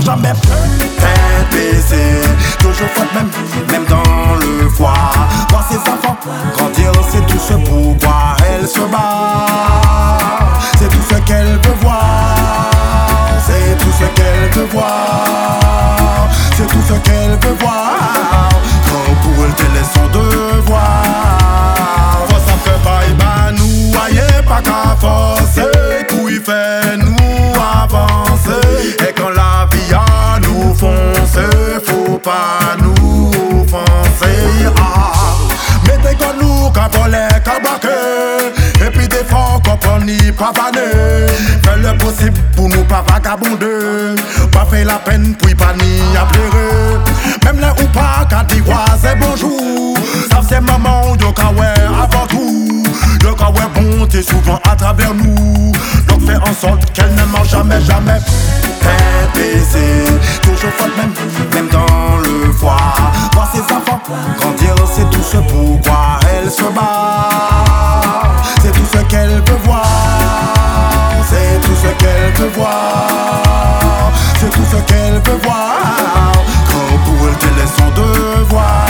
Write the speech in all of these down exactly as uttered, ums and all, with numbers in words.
jamais tête baissée. Toujours faute même, même dans le froid. Voir ses enfants grandir, c'est tout ce pourquoi elle se bat. C'est tout ce qu'elle veut voir. C'est tout ce qu'elle veut voir. C'est tout ce qu'elle veut voir. Quand pour elle tel est son devoir. Faut ça que bye bye nous voyez pas qu'à forcer. Tout y fait nous avancer. Et quand la vie a nous foncer, faut pas nous foncer. Ah. Mettez comme nous qu'à voler, qu'à braquer. Et puis des fois qu'on prend ni pas vanner. Fais le possible pour nous pas vagabonder. Pas fait la peine pour y pas ni à pleurer. Même là ou pas quand t'y crois c'est bonjour. Ça c'est maman yo ka ouais avant tout. Yo ka ouais bon t'es souvent à travers nous. Donc fais en sorte qu'elle ne mange jamais jamais tête baissée. Toujours faute même, même dans le froid. Voir ses enfants grandir c'est tout ce pourquoi elle se bat. C'est tout ce qu'elle veut voir. C'est tout ce qu'elle veut voir. C'est tout ce qu'elle veut voir. Quand pour elle tel est son devoir.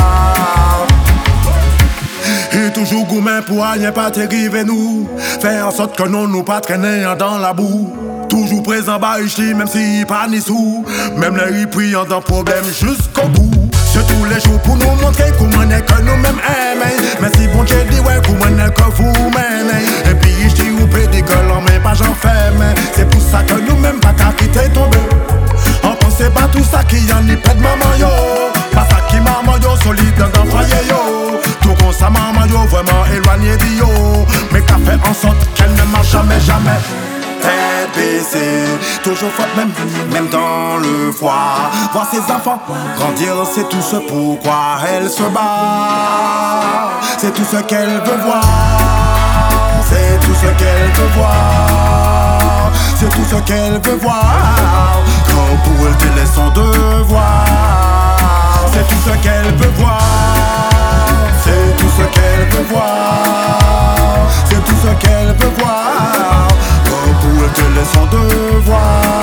Et toujours gourmet pour rien pas t'arriver nous. Faire en sorte que non nous pas traîner dans la boue. Toujours présent bah ici même si pas ni sous. Même les priant dans problème jusqu'au bout. C'est tous les jours pour nous montrer comment est que nous-mêmes aimons. Mais si bon Dieu dit ouais comment est que vous menez. Et puis ici ou pédé que l'homme est pas j'en fais. Mais c'est pour ça que nous-mêmes pas qu'à quitter tomber. On pense pas tout ça qui en y pète maman yo. Pas ça qui maman yo solide dans le foyer yo. Tout comme ça maman yo vraiment éloigné d'yo. Mais qu'a fait en sorte qu'elle ne marche jamais jamais tête baissée. Toujours faute même, même dans le froid. Voir ses enfants grandir c'est tout ce pourquoi elle se bat. C'est tout ce qu'elle veut voir. C'est tout ce qu'elle veut voir. C'est tout ce qu'elle veut voir. Quand pour elle tel est son devoir. C'est tout ce qu'elle veut voir. C'est tout ce qu'elle veut voir. C'est tout ce qu'elle veut voir. Quand pour elle tel est son devoir.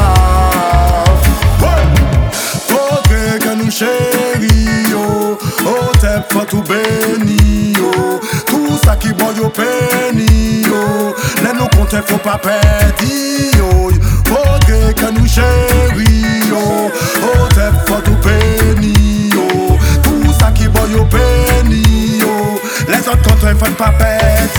Ouais. Faudrait que nous chério. Oh t'es pas tout béni yo. Tout ça qui boit yo péni yo. Les nous compter faut pas perdre yo. Faudrait que nous chério. Oh t'es pas tout béni yo. Tout ça qui boit yo péni yo. Les autres contre faut pas perdre